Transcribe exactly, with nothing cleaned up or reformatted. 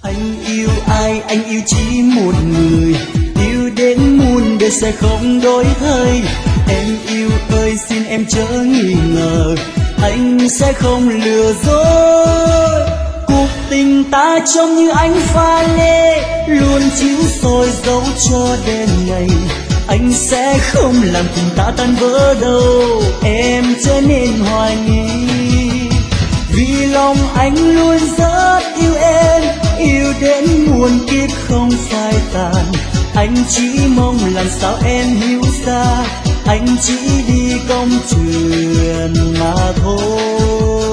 Anh yêu ai, anh yêu chỉ một người, yêu đến muôn đời sẽ không đổi thay. Em yêu ơi xin em chớ nghi ngờ, anh sẽ không lừa dối. Cuộc tình ta trông như ánh pha lê, luôn chiếu soi dấu cho đêm ngày. Anh sẽ không làm tình ta tan vỡ đâu, em chớ nên hoài nghi. Vì lòng anh luôn rất yêu em, yêu đến muôn kiếp không phai tàn. Anh chỉ mong làm sao em hiểu ra, anh chỉ đi công chuyện mà thôi.